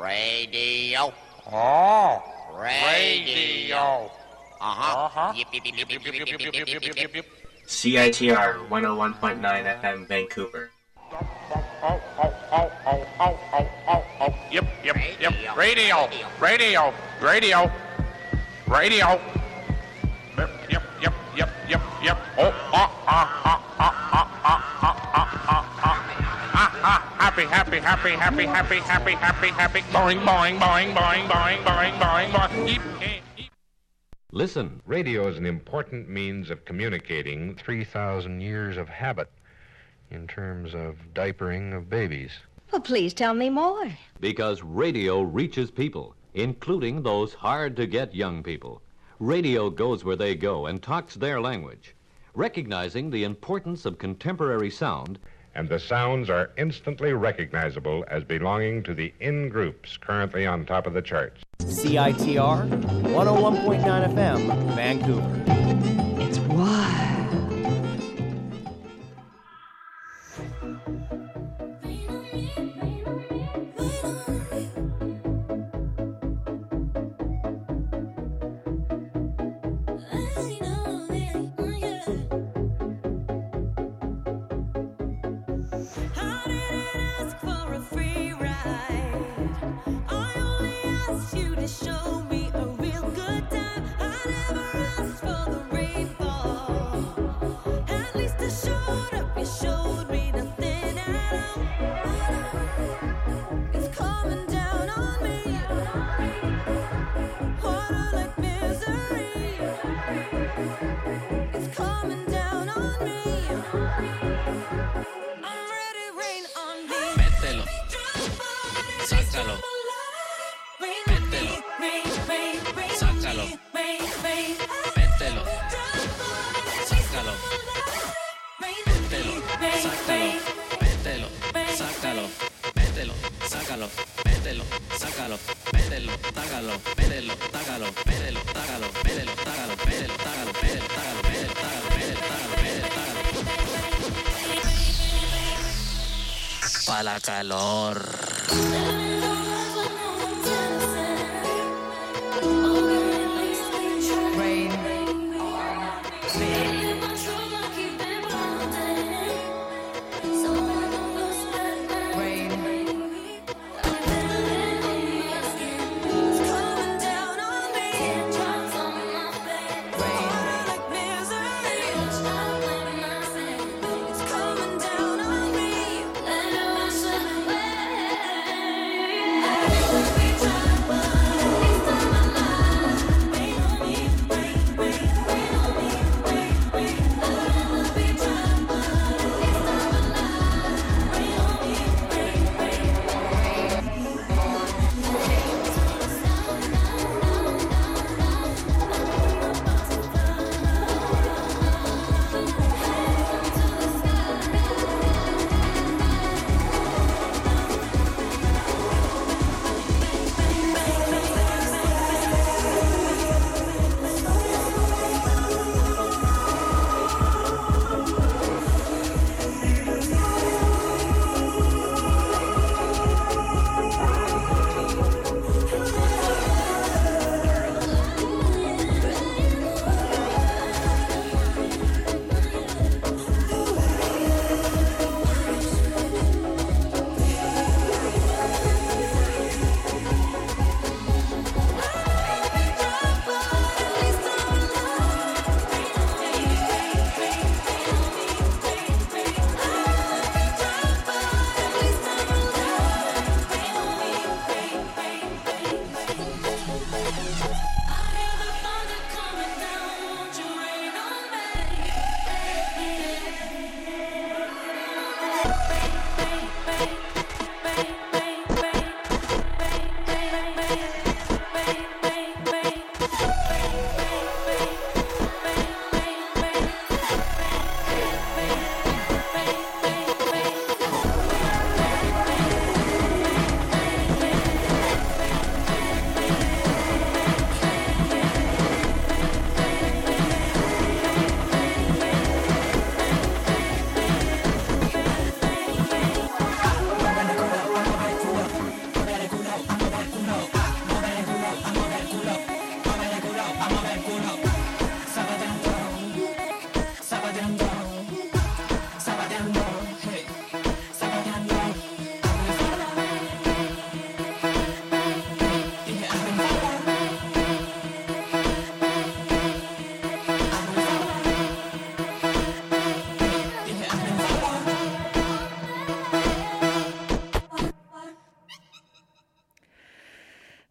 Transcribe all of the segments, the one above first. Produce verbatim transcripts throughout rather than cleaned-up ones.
Radio. Oh, Radio. Uh-huh. Uh-huh. Yip, yip, yip, yip, yip, yip, yip, yip, yip, yip, yip, yip. C I T R one oh one point nine F M Vancouver. Yep, yep, yep. Radio, radio, radio, radio. Yep, yep, yep, yep, yep, yep. Oh, ah, ah, ah, ah, ah, ah, ah, ah, ah, ah, ah. Happy, happy, happy, happy, happy, happy, happy, happy. Boing, boing, boing, boing, boing, boing, boing, boing. Eep, eep, eep. Listen, radio is an important means of communicating three thousand years of habit in terms of diapering of babies. Well, please tell me more. Because radio reaches people, including those hard-to-get young people. Radio goes where they go and talks their language, recognizing the importance of contemporary sound. And the sounds are instantly recognizable as belonging to the in-groups currently on top of the charts. C I T R one oh one point nine F M, Vancouver. It's wild. Pa' la calor.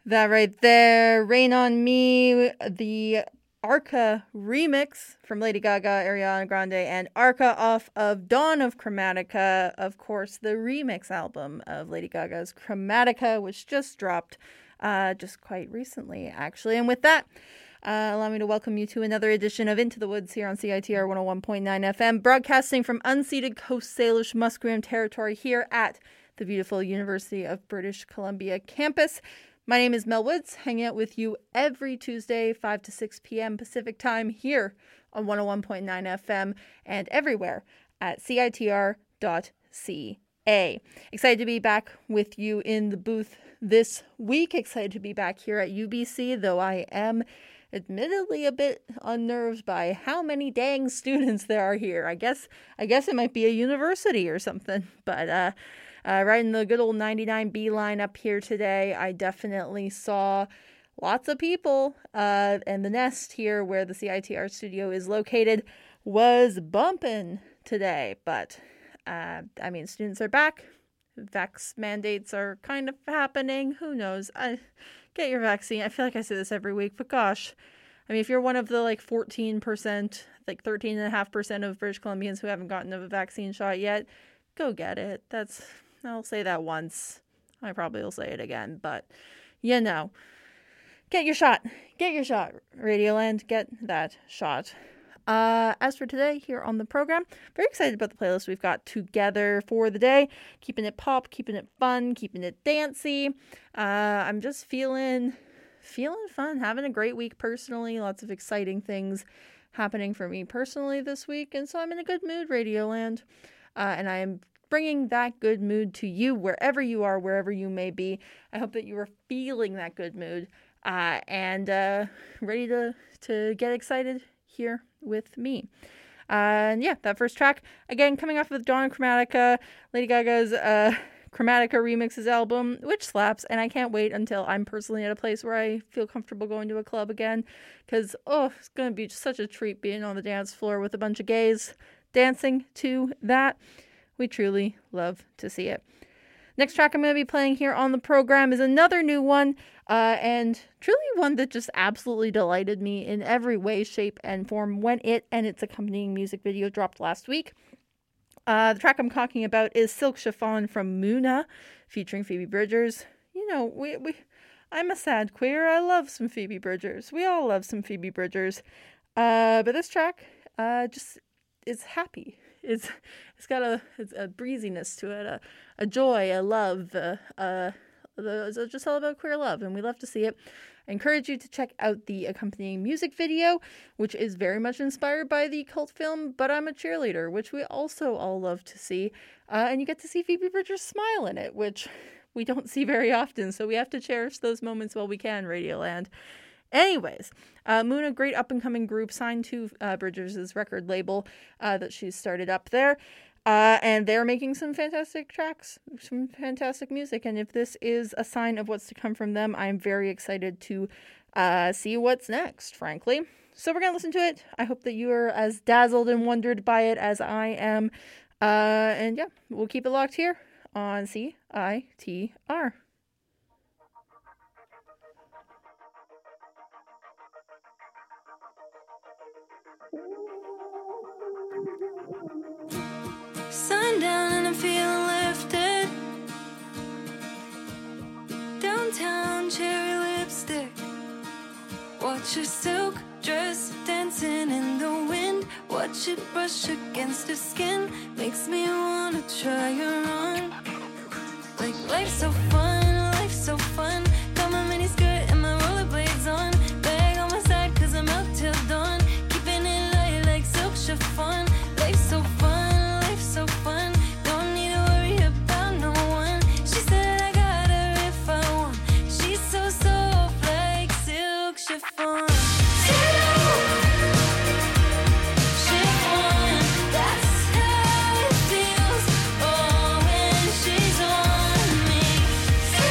That right there, Rain on Me, the Arca remix from Lady Gaga, Ariana Grande, and Arca off of Dawn of Chromatica, of course, the remix album of Lady Gaga's Chromatica, which just dropped uh, just quite recently, actually. And with that, uh, allow me to welcome you to another edition of Into the Woods here on C I T R one oh one point nine F M, broadcasting from unceded Coast Salish Musqueam territory here at the beautiful University of British Columbia campus. My name is Mel Woods, hanging out with you every Tuesday, five to six p.m. Pacific time here on one oh one point nine F M and everywhere at C I T R dot C A. Excited to be back with you in the booth this week. Excited to be back here at U B C, though I am admittedly a bit unnerved by how many dang students there are here. I guess I guess it might be a university or something, but uh Uh, riding the good old ninety-nine B line up here today, I definitely saw lots of people, uh, and the Nest here where the C I T R studio is located was bumping today. But, uh, I mean, students are back. Vax mandates are kind of happening. Who knows? I, get your vaccine. I feel like I say this every week, but gosh. I mean, if you're one of the like fourteen percent, like thirteen point five percent of British Columbians who haven't gotten a vaccine shot yet, go get it. That's... I'll say that once. I probably will say it again, but you know, get your shot. Get your shot, Radioland. Get that shot. Uh, as for today here on the program, very excited about the playlist we've got together for the day. Keeping it pop, keeping it fun, keeping it dancey. Uh, I'm just feeling, feeling fun, having a great week personally. Lots of exciting things happening for me personally this week, and so I'm in a good mood, Radioland. Uh, and I am bringing that good mood to you wherever you are, wherever you may be. I hope that you are feeling that good mood uh, and uh, ready to, to get excited here with me. Uh, and yeah, that first track, again, coming off of Dawn of Chromatica, Lady Gaga's uh, Chromatica Remixes album, which slaps, and I can't wait until I'm personally at a place where I feel comfortable going to a club again, because, oh, it's going to be such a treat being on the dance floor with a bunch of gays dancing to that. We truly love to see it. Next track I'm going to be playing here on the program is another new one, uh, and truly one that just absolutely delighted me in every way, shape, and form when it and its accompanying music video dropped last week. Uh, the track I'm talking about is Silk Chiffon from Muna, featuring Phoebe Bridgers. You know, we we I'm a sad queer. I love some Phoebe Bridgers. We all love some Phoebe Bridgers. Uh, but this track uh, just is happy. It's it's got a it's a breeziness to it, a, a joy, a love, uh, uh, it's just all about queer love, and we love to see it. I encourage you to check out the accompanying music video, which is very much inspired by the cult film But I'm a Cheerleader, which we also all love to see, uh, and you get to see Phoebe Bridgers smile in it, which we don't see very often, so we have to cherish those moments while we can, Radioland. Anyways, uh, Moon, a great up-and-coming group signed to uh, Bridgers' record label uh, that she's started up there. Uh, and they're making some fantastic tracks, some fantastic music. And if this is a sign of what's to come from them, I'm very excited to uh, see what's next, frankly. So we're going to listen to it. I hope that you are as dazzled and wondered by it as I am. Uh, and yeah, we'll keep it locked here on C I T R. Sundown and I'm feeling lifted. Downtown cherry lipstick. Watch your silk dress dancing in the wind. Watch it brush against her skin. Makes me wanna try her on. Like life's so fun, life's so fun. Got my mini skirt and my rollerblades on. Bag on my side cause I'm out till dawn. Keeping it light like silk chiffon. Life's so fun, life's so fun. Don't need to worry about no one. She said I got her if I want. She's so soft like silk chiffon. Silk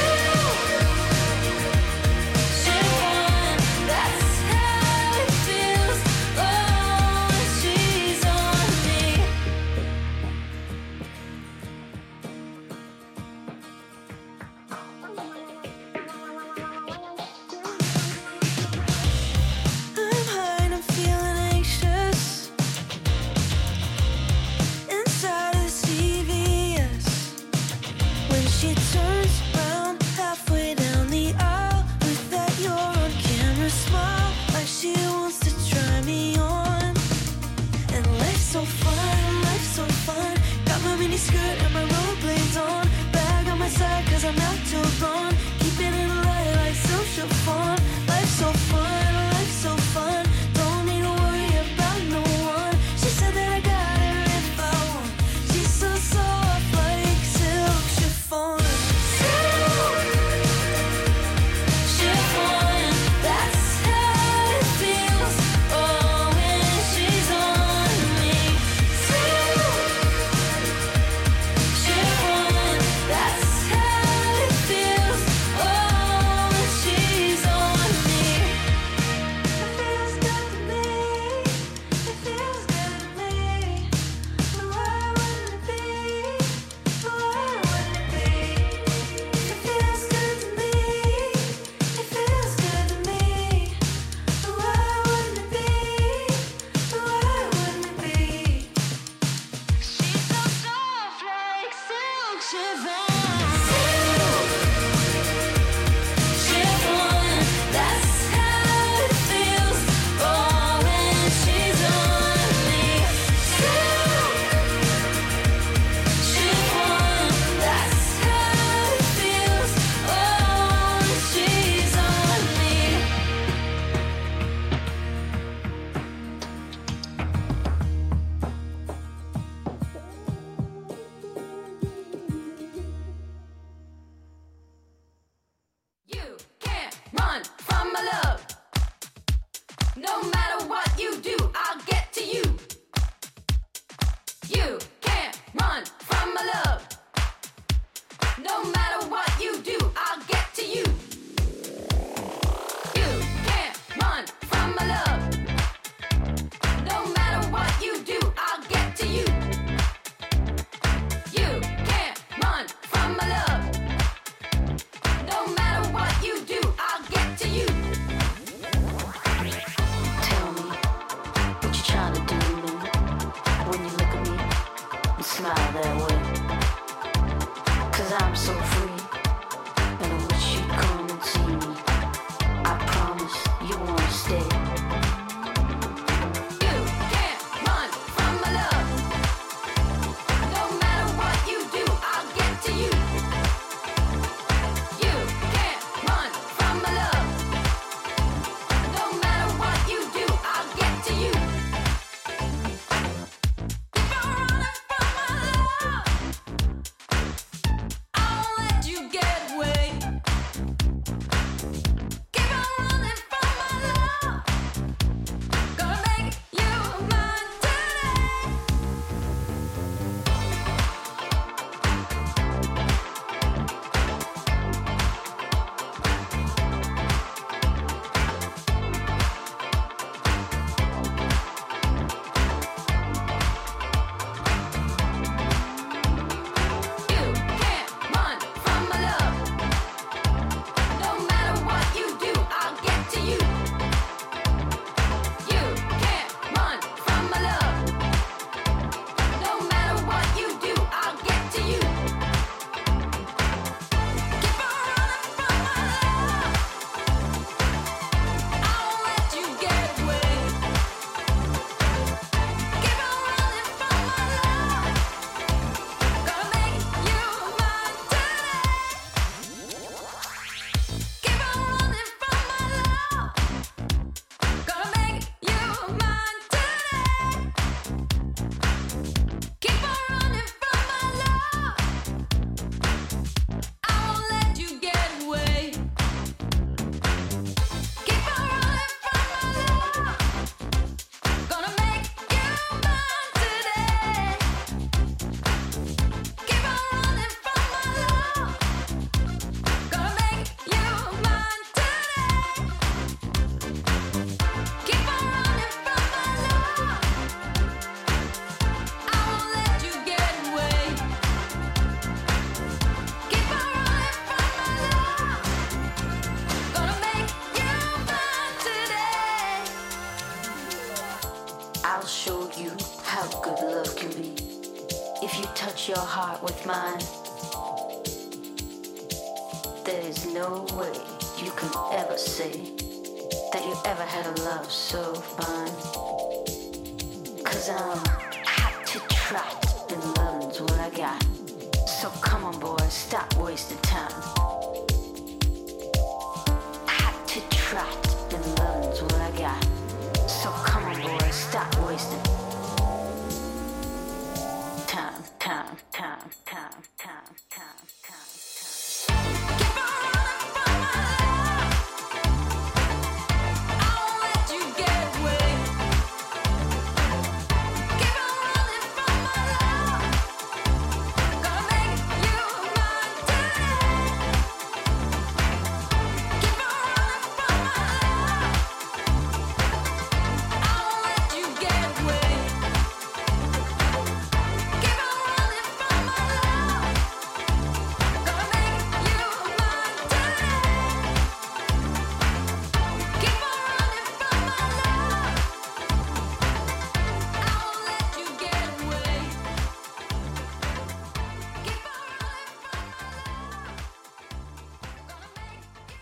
touch your heart with mine. There is no way you can ever say that you ever had a love so fine. Cause I'm hot to trot and loving's what I got. So come on boys, stop wasting time. Hot to trot and loving's what I got. So come on boys, stop wasting time, time, time, time, time, time, time. Keep on running from my love. I won't let you get away. Keep on running from my love. Gonna make you mine today. Keep on running from my love. I won't let you get away. Keep on running from my love. Gonna make you mine today. Keep on running from my love. I won't let you get away. Keep on running from my love. Gonna make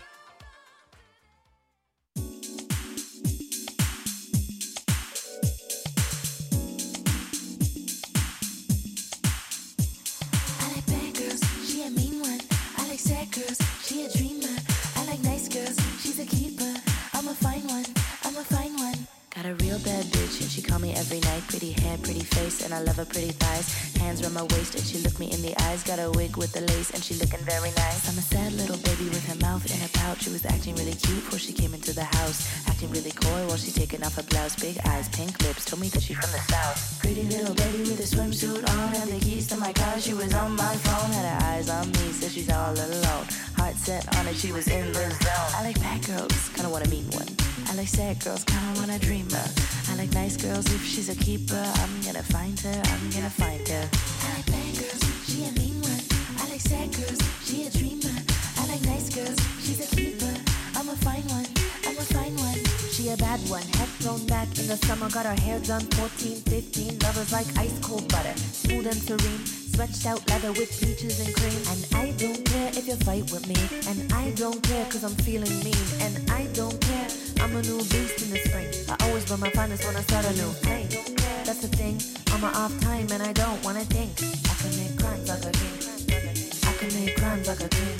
I like bad girls, she a mean one. I like sad girls, she a dreamer. I like nice girls, she's a keeper. I'm a fine one, I'm a fine one. Got a real bad bitch and she call me every night. Pretty hair, pretty face, and I love her pretty thighs. Hands round my waist and she look me in the eyes. Got a wig with the lace and she looking very nice. I'm a sad little baby with her mouth in her pouch. She was acting really cute before she came into the house. Acting really coy while she taking off her blouse. Big eyes, pink lips, told me that she from the south. Pretty little baby with a swimsuit on. Had the keys to my car, she was on my phone. Had her eyes on me, so she's all alone. Heart set on it, she was in the zone. I like bad girls, kinda wanna meet one. I like sad girls, kinda wanna dream her. I like nice girls, if she's a keeper, I'm gonna find her, I'm gonna find her. I like bad girls, she a mean one. I like sad girls, she a dreamer. I like nice girls, she's a keeper. I'm a fine one, I'm a fine one. She a bad one, head thrown back in the summer. Got her hair done, fourteen, fifteen. Lovers like ice cold butter, smooth and serene. Stretched out leather with peaches and cream. And I don't care if you fight with me. And I don't care cause I'm feeling mean. And I don't care, I'm a new beast in the spring. I always wear my finest when I start a new thing. That's the thing, on my off time and I don't wanna think. I can make crimes like a king. I can make crimes like a king.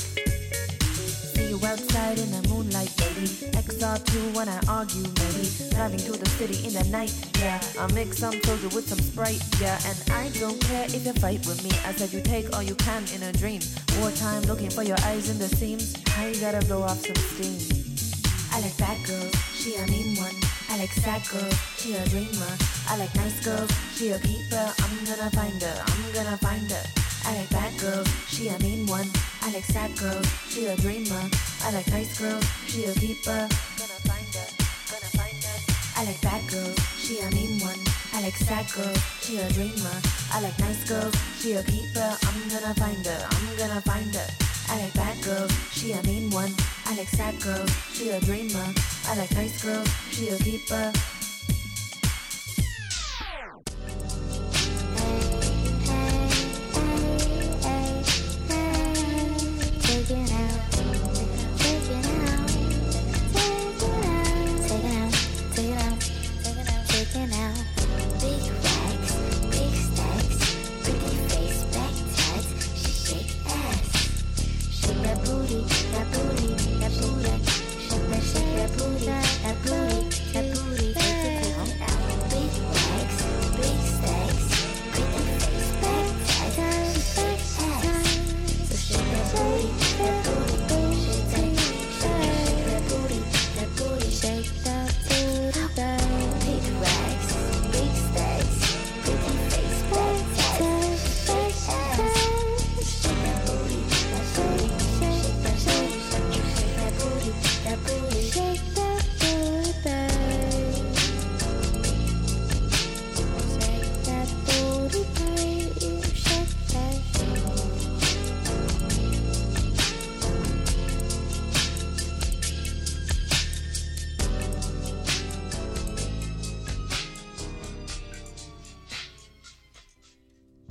See you outside in the moonlight, baby. X R two when I argue, maybe. Driving through the city in the night, yeah. I'll mix some soda with some Sprite, yeah. And I don't care if you fight with me. I said you take all you can in a dream. Wartime looking for your eyes in the seams. I gotta blow off some steam. I like bad girls, she a mean one. I like sad girls, she a dreamer. I like nice girls, she a keeper. I'm gonna find her, I'm gonna find her. I like bad girls, she a mean one. I like sad girls, she a dreamer. I like nice girls, she a keeper. Gonna find her, gonna find her. I like bad girls, she a mean one. I like sad girls, she a dreamer. I like nice girls, she a keeper. I'm gonna find her, I'm gonna find her. I like bad girls, she a mean one. I like sad girls, she a dreamer. I like nice girls, she a keeper. That booty, that booty, that booty, that booty,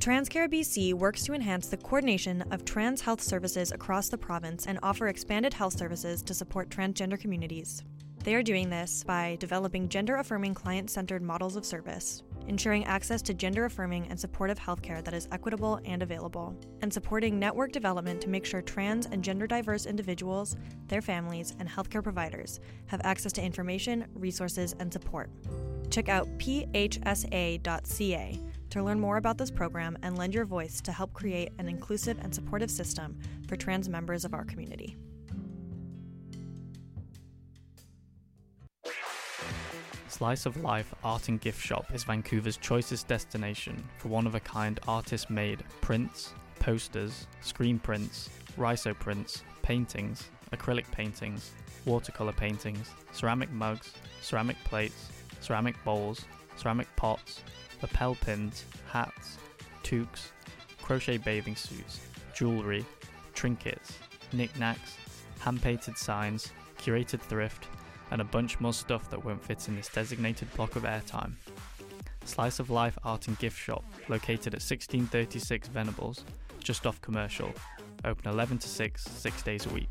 TransCare B C works to enhance the coordination of trans health services across the province and offer expanded health services to support transgender communities. They are doing this by developing gender-affirming client-centered models of service, ensuring access to gender-affirming and supportive healthcare that is equitable and available, and supporting network development to make sure trans and gender-diverse individuals, their families, and healthcare providers have access to information, resources, and support. Check out p h s a dot c a to learn more about this program and lend your voice to help create an inclusive and supportive system for trans members of our community. Slice of Life Art and Gift Shop is Vancouver's choicest destination for one-of-a-kind artist-made prints, posters, screen prints, rhizo prints, paintings, acrylic paintings, watercolor paintings, ceramic mugs, ceramic plates, ceramic bowls, ceramic pots, lapel pins, hats, toques, crochet bathing suits, jewellery, trinkets, knickknacks, hand-painted signs, curated thrift, and a bunch more stuff that won't fit in this designated block of airtime. Slice of Life Art and Gift Shop, located at sixteen thirty-six Venables, just off Commercial, open eleven to six, six days a week.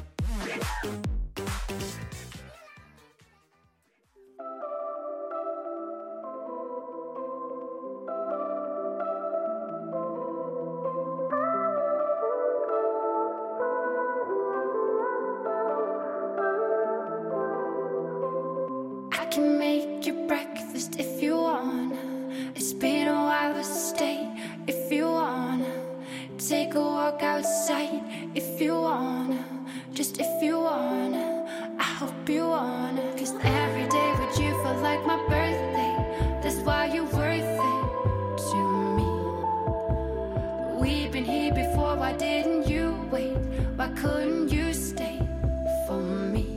Can make you breakfast if you want. It's been a while, but stay if you want. Take a walk outside if you want. Just if you want. I hope you want. Cause every day with you felt like my birthday. That's why you're worth it to me. We've been here before, why didn't you wait? Why couldn't you stay for me?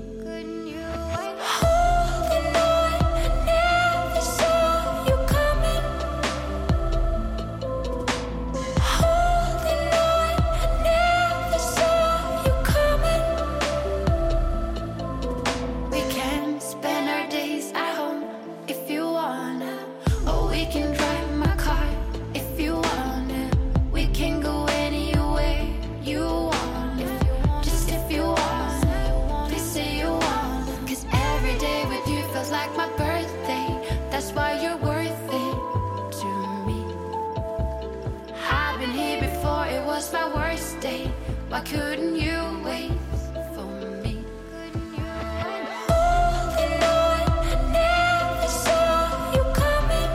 Why couldn't you wait for me? Holding on, I never saw you coming.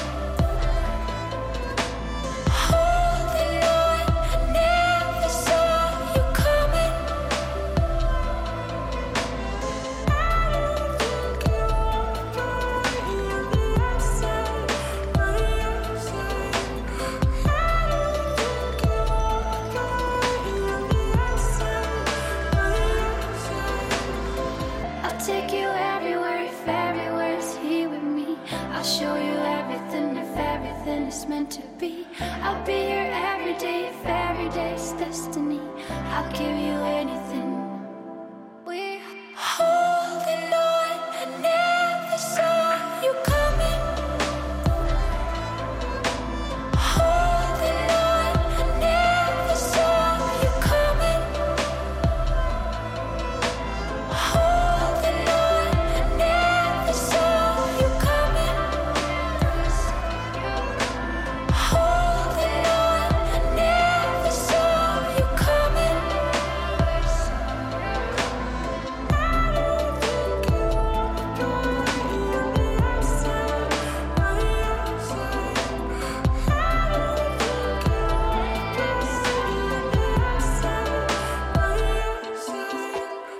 Holding on, I never saw you coming. I don't think you want to be outside, by your side. I don't think you want I'll take you everywhere if everywhere's here with me. I'll show you everything if everything is meant to be. I'll be here every day if every day's destiny. I'll give you anything. We're holding on, I never saw you coming. Holding on, I never saw you coming. Holding on, I never saw you coming. Holding on, I never saw you coming. I don't think you want to be outside, by your side. I don't think you want to be outside, by your side.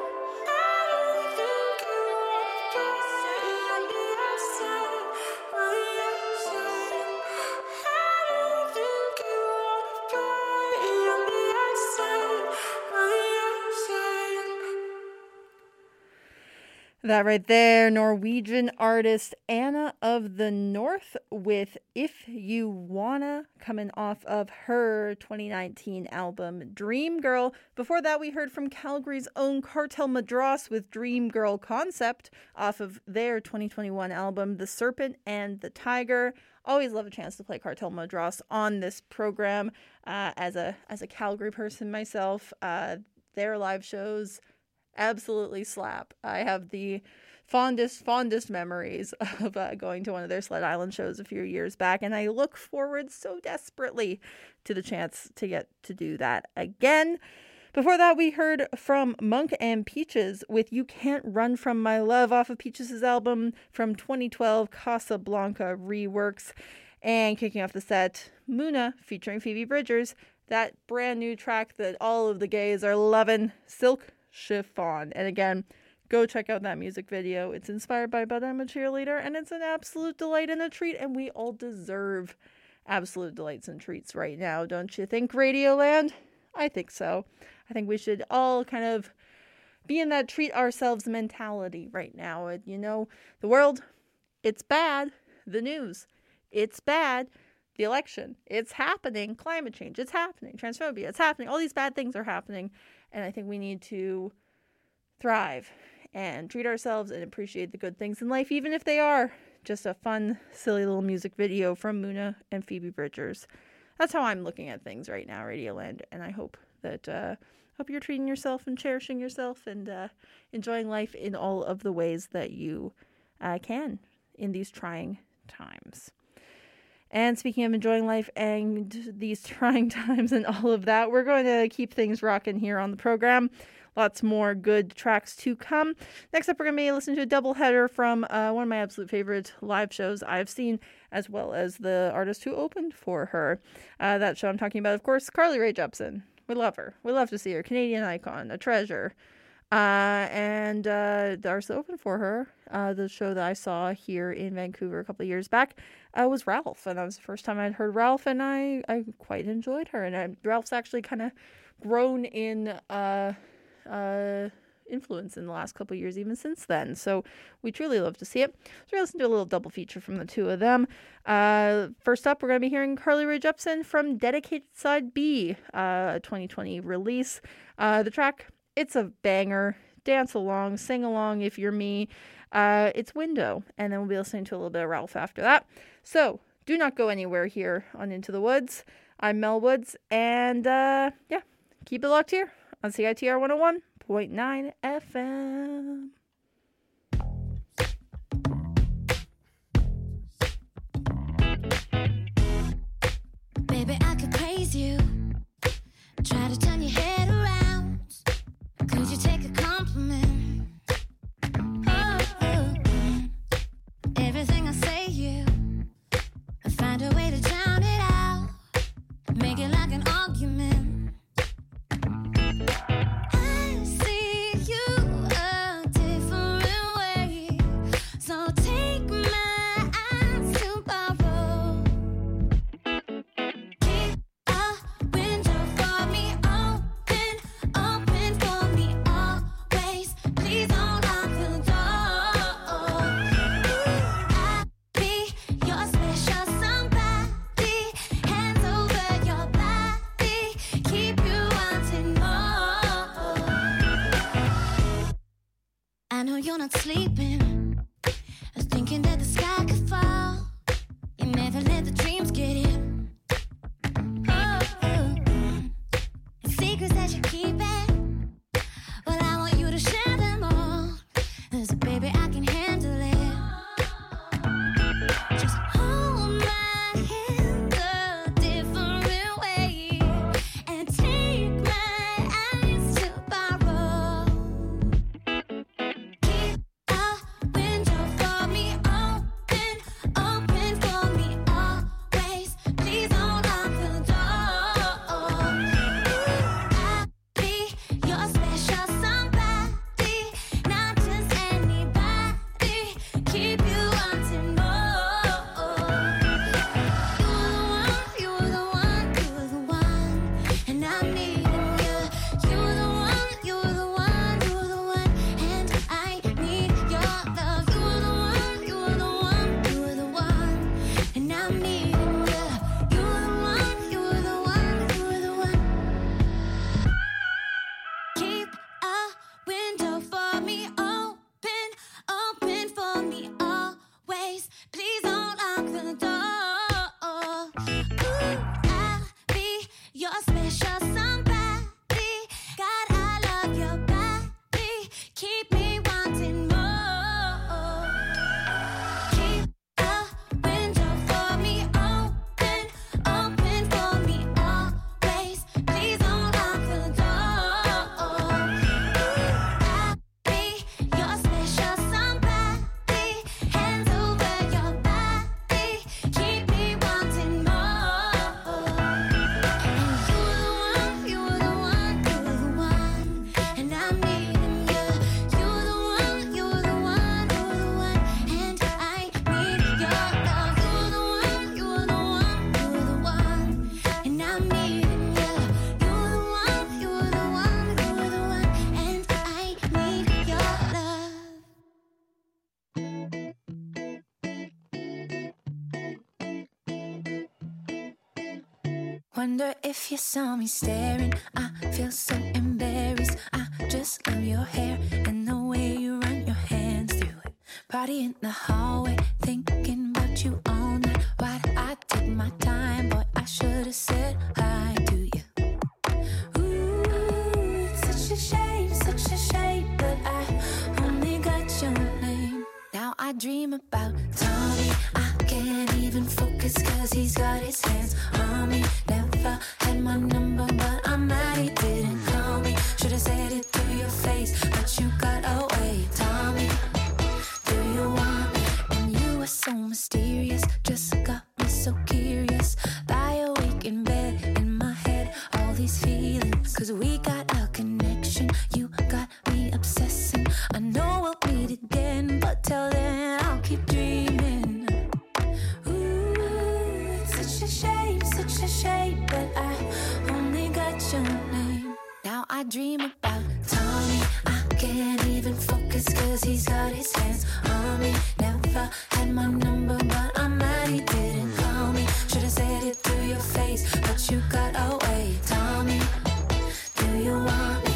That right there, Norwegian artist Anna of the North with If You Wanna, coming off of her twenty nineteen album Dream Girl. Before that, we heard from Calgary's own Cartel Madras with Dream Girl Concept off of their twenty twenty-one album The Serpent and the Tiger. always love a chance to play Cartel Madras on this program. Uh, as a as a Calgary person myself, uh, their live shows absolutely slap. I have the fondest, fondest memories of uh, going to one of their Sled Island shows a few years back, and I look forward so desperately to the chance to get to do that again. Before that, we heard from Monk and Peaches with You Can't Run From My Love off of Peaches' album from twenty twelve, Casablanca Reworks. And kicking off the set, Muna featuring Phoebe Bridgers, that brand new track that all of the gays are loving, Silk Chiffon. And again, go check out that music video. It's inspired by But I'm a Cheerleader, and it's an absolute delight and a treat, and we all deserve absolute delights and treats right now, don't you think, Radioland? I think so. I think we should all kind of be in that treat ourselves mentality right now. And, you know, the world, it's bad. The news, it's bad. The election, it's happening. Climate change, it's happening. Transphobia, it's happening. All these bad things are happening. And I think we need to thrive and treat ourselves and appreciate the good things in life, even if they are just a fun, silly little music video from Muna and Phoebe Bridgers. That's how I'm looking at things right now, Radioland, and I hope that uh, hope you're treating yourself and cherishing yourself and uh, enjoying life in all of the ways that you uh, can in these trying times. And speaking of enjoying life and these trying times and all of that, we're going to keep things rocking here on the program. Lots more good tracks to come. Next up, we're going to be listening to a doubleheader from uh, one of my absolute favorite live shows I've seen, as well as the artist who opened for her. Uh, that show I'm talking about, of course, Carly Rae Jepsen. We love her. We love to see her. Canadian icon, a treasure. Uh, and uh, the artist that opened for her, uh, the show that I saw here in Vancouver a couple of years back, uh, was Ralph. And that was the first time I'd heard Ralph, and I, I quite enjoyed her. And I, Ralph's actually kind of grown in uh, uh, influence in the last couple of years, even since then. So we truly love to see it. So we're going to listen to a little double feature from the two of them. Uh, first up, we're going to be hearing Carly Rae Jepsen from Dedicated Side B, uh, a twenty twenty release. Uh, the track, it's a banger. Dance along, sing along if you're me. Uh, it's Window. And then we'll be listening to a little bit of Ralph after that. So do not go anywhere here on Into the Woods. I'm Mel Woods. And uh, yeah, keep it locked here on C I T R one oh one point nine F M. Baby, I could praise you, try to turn your head around. Could you take a compliment? Oh, oh, oh. Everything I say you, I find a way to drown it out, make it like an argument. You're not sleeping, thinking that the sky could fall. You never let the dreams get in. Oh, oh, oh. Secrets that you keep it. Well, I want you to share them all. So baby, I can handle it. Just hold my hand a different way and take my eyes to borrow. Please don't lock the door. Wonder if you saw me staring. I feel so embarrassed. I just love your hair and the way you run your hands through it. Party in the hallway, thinking about you all night. Why'd I take my time? Boy, I should've said hi to you. Ooh, it's such a shame, such a shame that I only got your name. Now I dream about Tommy. I can't even focus cause he's got his hands on me. Never had my number, but I'm mad he didn't call me. Should've said it to your face, but you got away. Tommy, do you want me? And you were so mysterious, just got me so curious. Lie awake in bed, in my head, all these feelings. Cause we got a connection, you got me obsessing. I know we'll meet again, but till then I'll keep dreaming. Ooh, it's such a shame, such a shame that I only got your name. Now I dream about Tommy. I can't even focus cause he's got his hands on me. Never had my number, but I'm mad he didn't call me. Should've said it to your face, but you got away. Tommy, do you want me?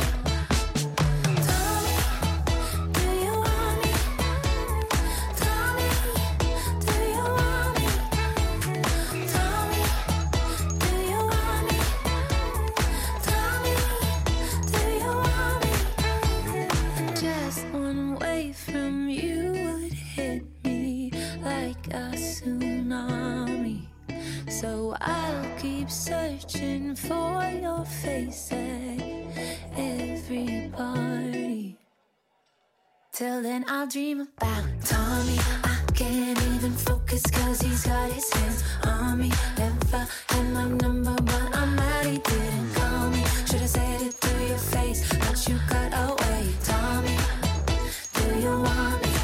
A tsunami, so I'll keep searching for your face at every party. Till then I'll dream about Tommy. I can't even focus cause he's got his hands on me. Never had my number, but I'm mad he didn't call me. Should've said it to your face, but you got away. Tommy, do you want me?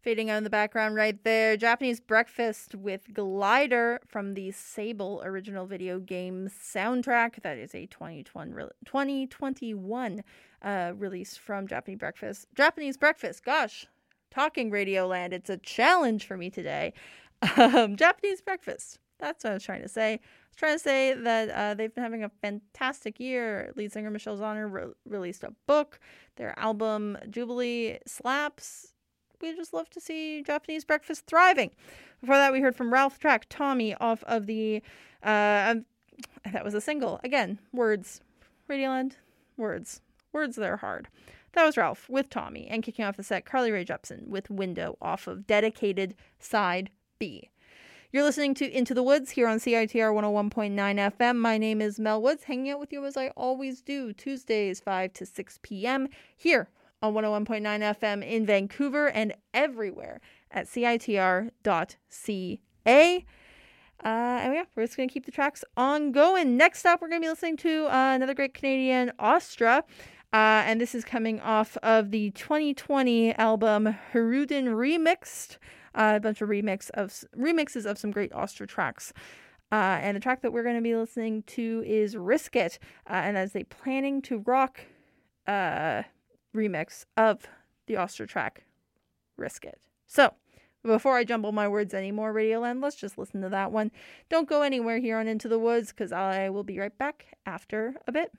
Fading out in the background right there, Japanese Breakfast with Glider from the Sable original video game soundtrack. That is a twenty twenty-one uh, release from Japanese Breakfast. Japanese Breakfast, gosh, talking Radio Land, it's a challenge for me today. Um, Japanese Breakfast, that's what I was trying to say. I was trying to say that uh, they've been having a fantastic year. Lead singer Michelle Zauner re- released a book. Their album Jubilee slaps. We just love to see Japanese Breakfast thriving. Before that, we heard from Ralph track Tommy off of the, uh, that was a single. Again, words. Radioland, words. Words that are hard. That was Ralph with Tommy. And kicking off the set, Carly Rae Jepsen with Window off of Dedicated Side B. You're listening to Into the Woods here on C I T R one oh one point nine F M. My name is Mel Woods, hanging out with you as I always do, Tuesdays five to six p.m. here on one oh one point nine F M in Vancouver and everywhere at C I T R dot C A. Uh, and yeah, we're just going to keep the tracks on going. Next up, we're going to be listening to uh, another great Canadian, Astra. Uh, and this is coming off of the twenty twenty album Hiruden Remixed. Uh, a bunch of remix of remixes of some great Astra tracks. Uh, and the track that we're going to be listening to is Risk It. Uh, and that's a Planning to Rock uh, remix of the Astra track Risk It. So, before I jumble my words anymore, Radioland, let's just listen to that one. Don't go anywhere here on Into the Woods, because I will be right back after a bit.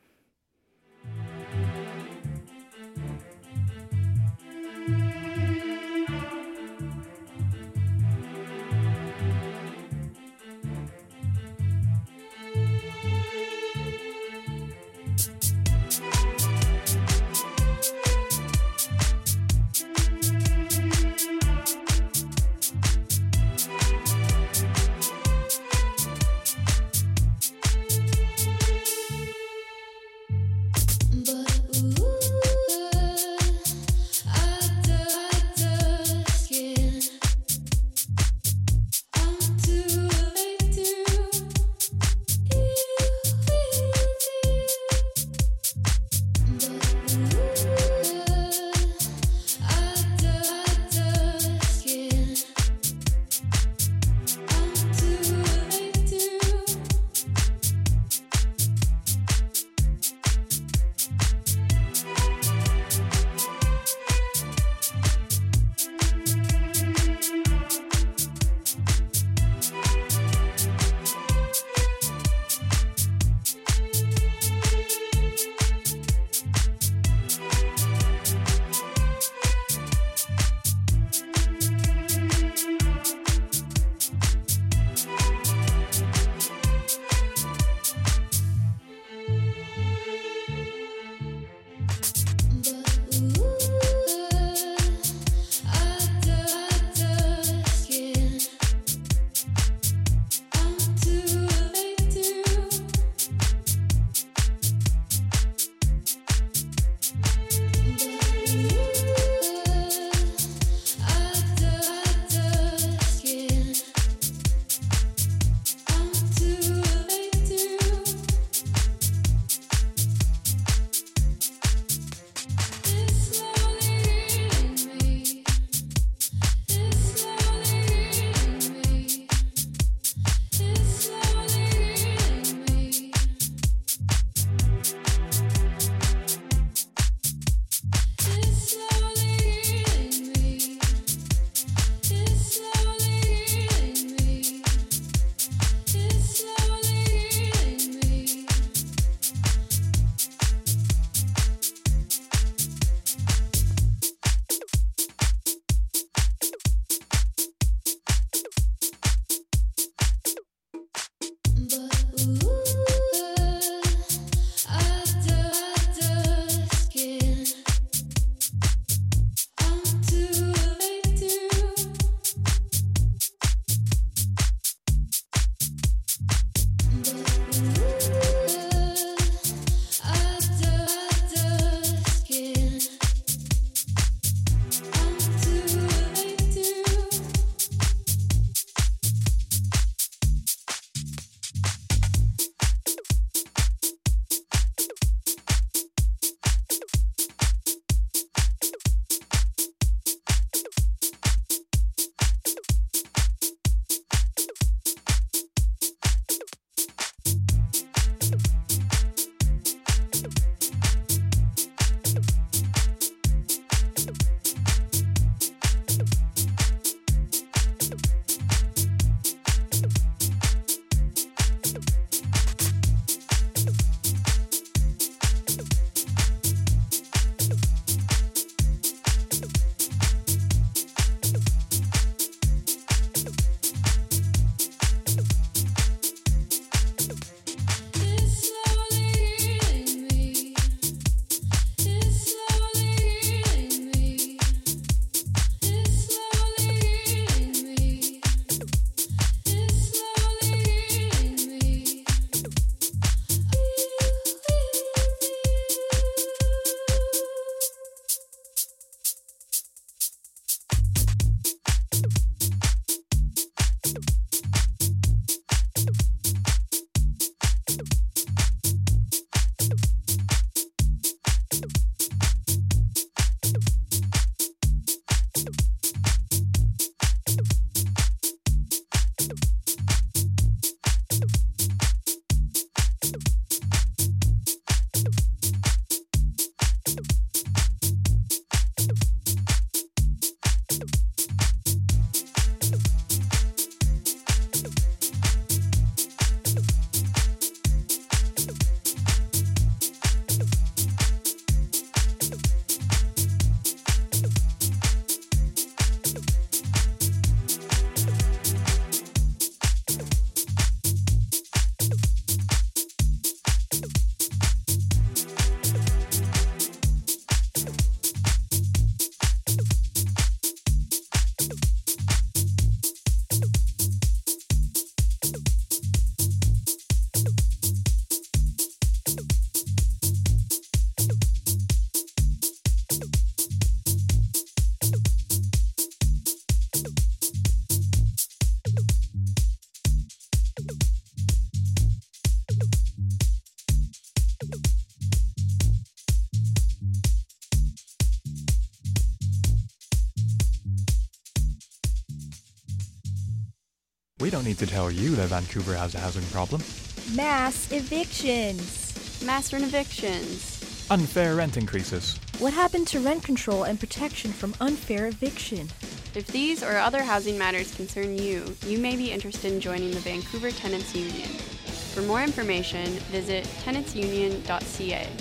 don't need to tell you that Vancouver has a housing problem. Mass evictions. Mass rent evictions. Unfair rent increases. What happened to rent control and protection from unfair eviction? If these or other housing matters concern you, you may be interested in joining the Vancouver Tenants Union. For more information, visit tenants union dot c a.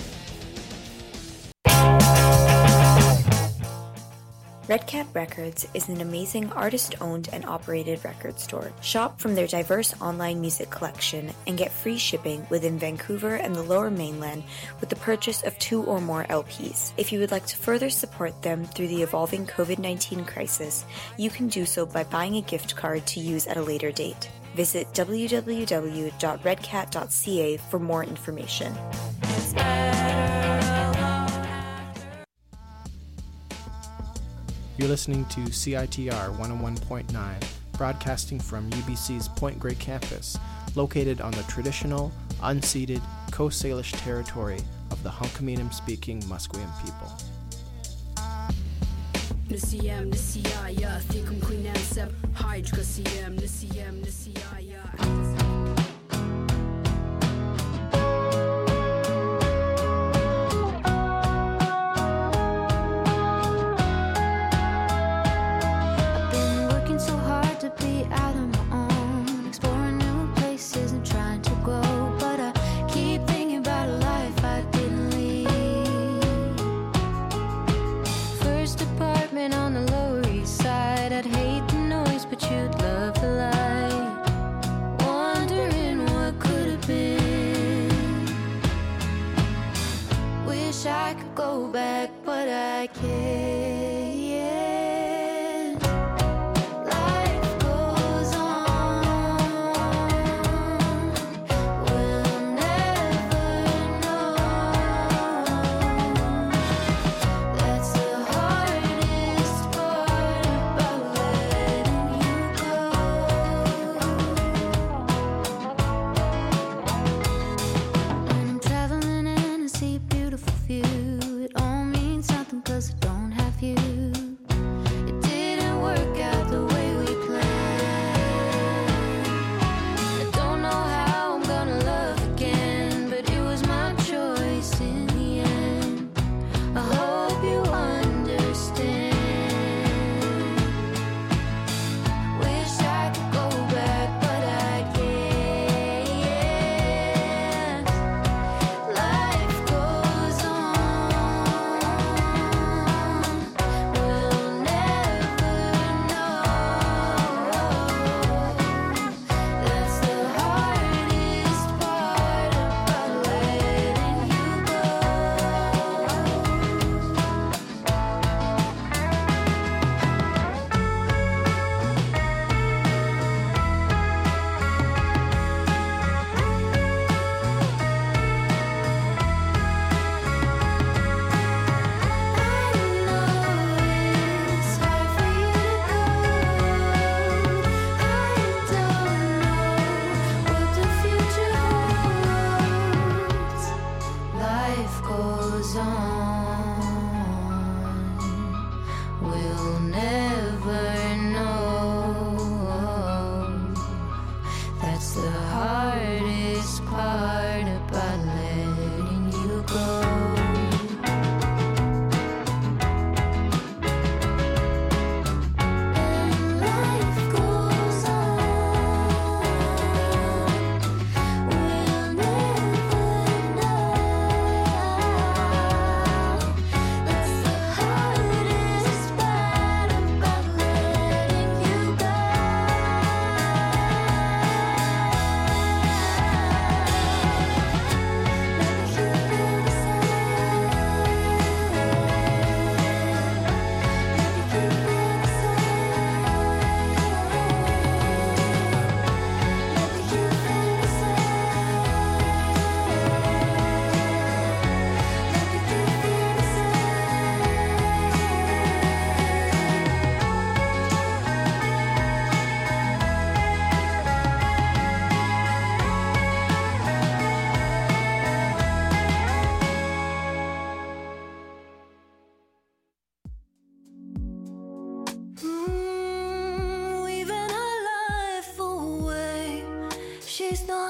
Red Cat Records is an amazing artist-owned and operated record store. Shop from their diverse online music collection and get free shipping within Vancouver and the Lower Mainland with the purchase of two or more L Ps. If you would like to further support them through the evolving covid nineteen crisis, you can do so by buying a gift card to use at a later date. Visit w w w dot red cat dot c a for more information. You're listening to C I T R one oh one point nine, broadcasting from U B C's Point Grey campus, located on the traditional, unceded Coast Salish territory of the Hunkaminam-speaking Musqueam people.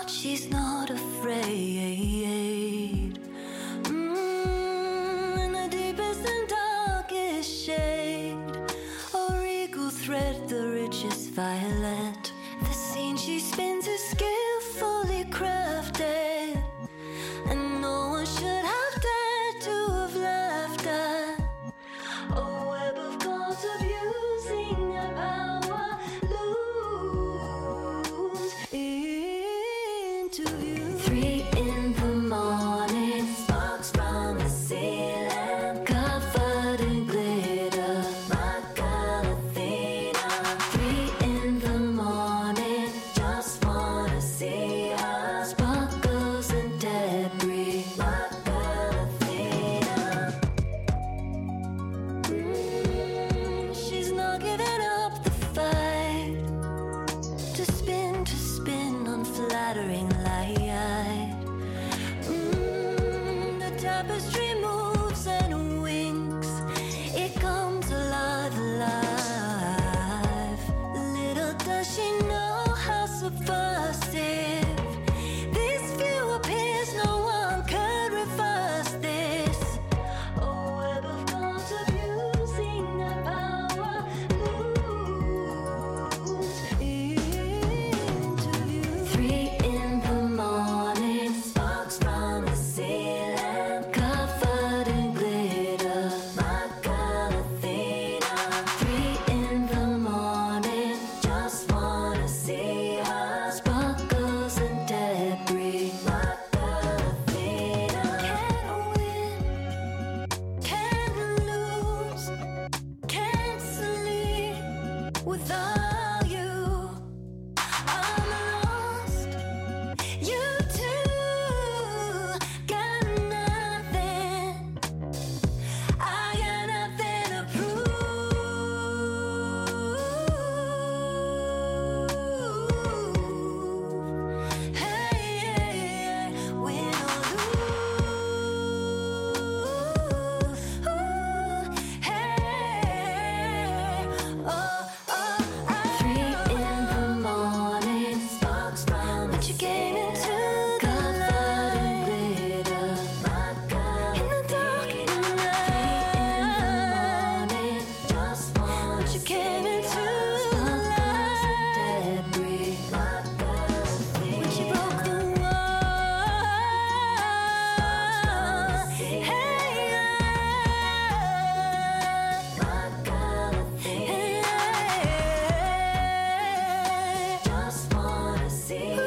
but she's not afraid. Mm, in the deepest and darkest shade, a regal thread, the richest violet. The scene she spins is skillfully crafted, and no one should have dared to have laughed at. A web of gods abusing their power, lose into view. Three in the morning, sparks from the ceiling, covered in glitter, my girl Athena. Three in the morning, just wanna see her, sparkles and debris, my girl Athena. Mm, she's not giving up the fight, to spin, to spin, unflattering light. Mm, the tapestry moves and winks, it comes alive, alive. Little does she know how subversive this view appears, no one could reverse this. A web of gods abusing their power, lose into view. Three in the morning, sparks from the ceiling, covered in glitter, my girl Athena. Three in the morning, just wanna see her, sparkles and debris, my girl Athena. Can't win, can't lose, can't sleep without you. I'm lost, you too got nothing. I got nothing to prove. Hey, win or lose. Ooh, hey, oh, oh, Three in the morning, sparks from but you came into the light, glitter, my girl. In the dark, in the morning, just one, but you came into the light, debris, my girl. When she broke the wall, hey, my girl, hey, just wanna see you.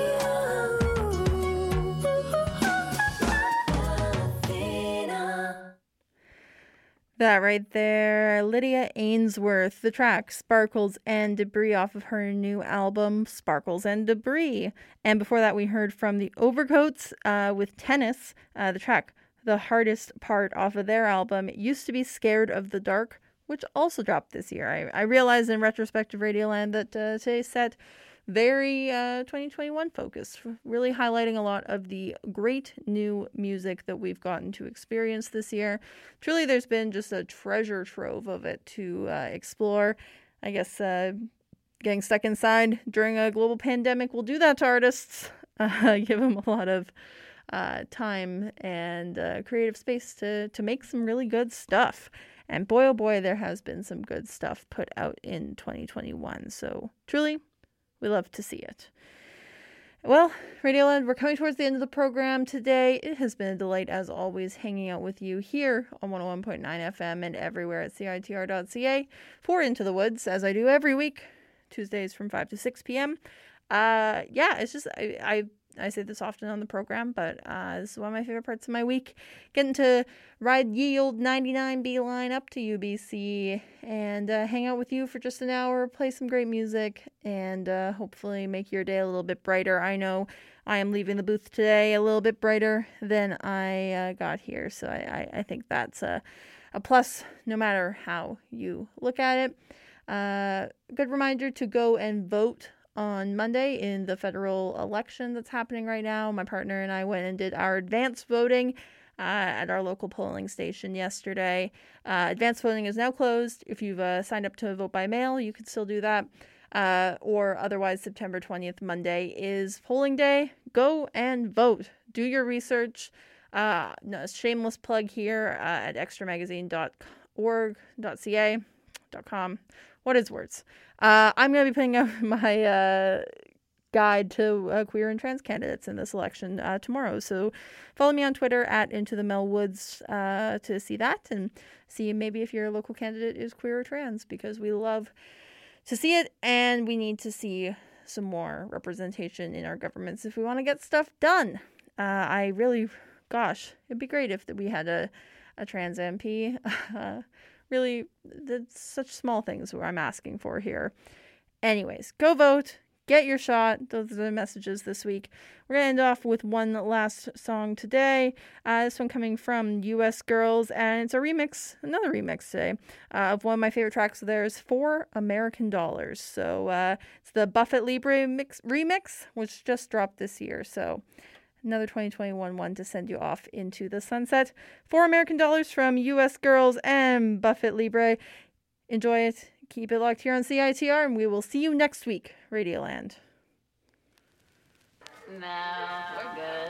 Athena. That right there, Lydia Ainsworth, the track Sparkles and Debris off of her new album, Sparkles and Debris. And before that, we heard from the Overcoats uh, with Tennis, uh, the track The Hardest Part off of their album, It Used to Be Scared of the Dark, which also dropped this year. I, I realized in retrospective Radioland that uh, today's set, very uh, twenty twenty-one focused, really highlighting a lot of the great new music that we've gotten to experience this year. Truly, there's been just a treasure trove of it to uh, explore. I guess uh, getting stuck inside during a global pandemic will do that to artists. Uh, give them a lot of uh, time and uh, creative space to, to make some really good stuff. And boy, oh boy, there has been some good stuff put out in twenty twenty-one. So truly, we love to see it. Well, Radioland, we're coming towards the end of the program today. It has been a delight, as always, hanging out with you here on one oh one point nine F M and everywhere at C I T R dot C A for Into the Woods, as I do every week, Tuesdays from five to six p.m. Uh, yeah, it's just, I, I I say this often on the program, but uh, this is one of my favorite parts of my week. Getting to ride ye old ninety-nine B line up to U B C and uh, hang out with you for just an hour, play some great music, and uh, hopefully make your day a little bit brighter. I know I am leaving the booth today a little bit brighter than I uh, got here, so I, I, I think that's a, a plus no matter how you look at it. Uh, good reminder to go and vote on Monday in the federal election that's happening right now. My partner and I went and did our advance voting uh, at our local polling station yesterday. Uh, advance voting is now closed. If you've uh, signed up to vote by mail, you can still do that. uh, or otherwise September twentieth, Monday, is polling day. Go and vote. Do your research. Uh, no, shameless plug here uh, at extra magazine dot org dot c a dot com. What is words? Uh, I'm going to be putting out my uh, guide to uh, queer and trans candidates in this election uh, tomorrow. So follow me on Twitter at Into the Mel Woods uh, to see that and see maybe if your local candidate is queer or trans, because we love to see it and we need to see some more representation in our governments if we want to get stuff done. Uh, I really, gosh, it'd be great if we had a, a trans M P. Uh, really, that's such small things where I'm asking for here. Anyways, go vote. Get your shot. Those are the messages this week. We're going to end off with one last song today. Uh, this one coming from U S Girls, and it's a remix, another remix today, uh, of one of my favorite tracks of theirs, For American Dollars. So uh, it's the Buffett Libre mix, remix, which just dropped this year. So another twenty twenty-one one to send you off into the sunset. For American Dollars from U S Girls and Buffett Libre. Enjoy it. Keep it locked here on C I T R, and we will see you next week, Radioland. No, we're good.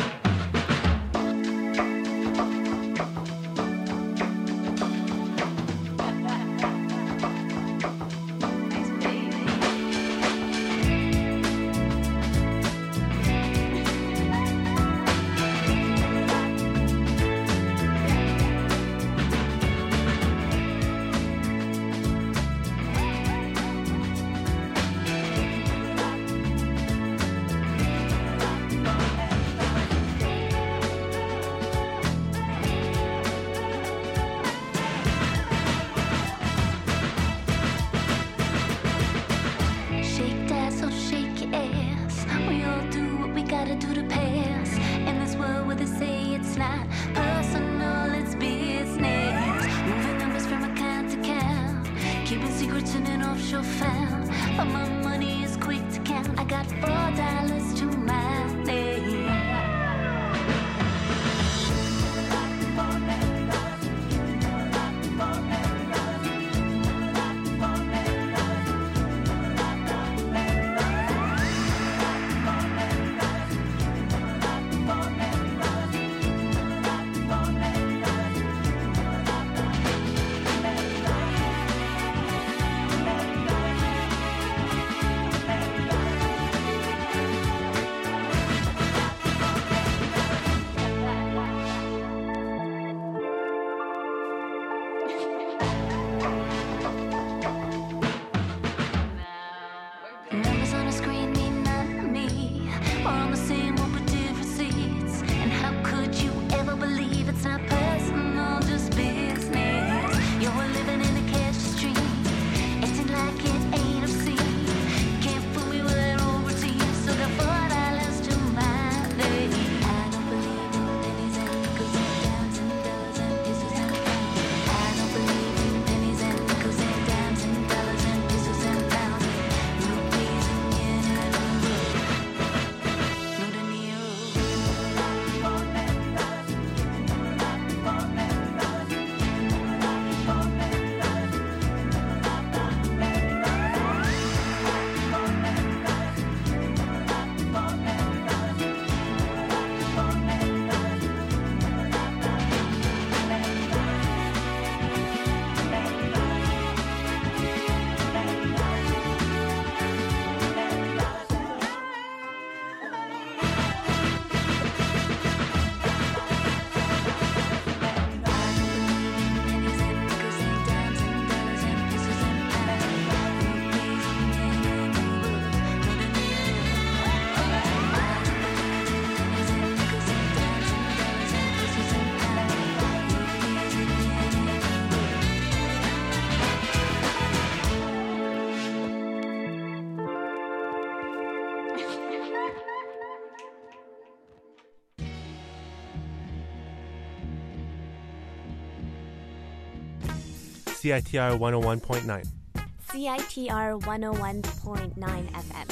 C I T R one oh one point nine. C I T R one oh one point nine F M.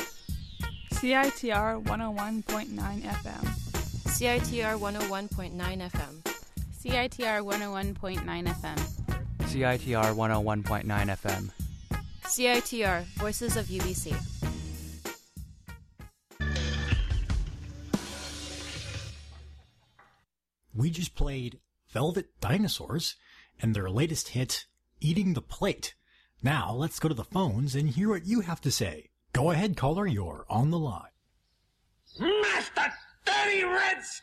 C I T R one oh one point nine F M. C I T R one oh one point nine F M. C I T R one oh one point nine F M. C I T R one oh one point nine F M. C I T R, Voices of U B C. We just played Velvet Dinosaurs and their latest hit, Eating the Plate. Now let's go to the phones and hear what you have to say. Go ahead, caller, you're on the line. Master Dirty Red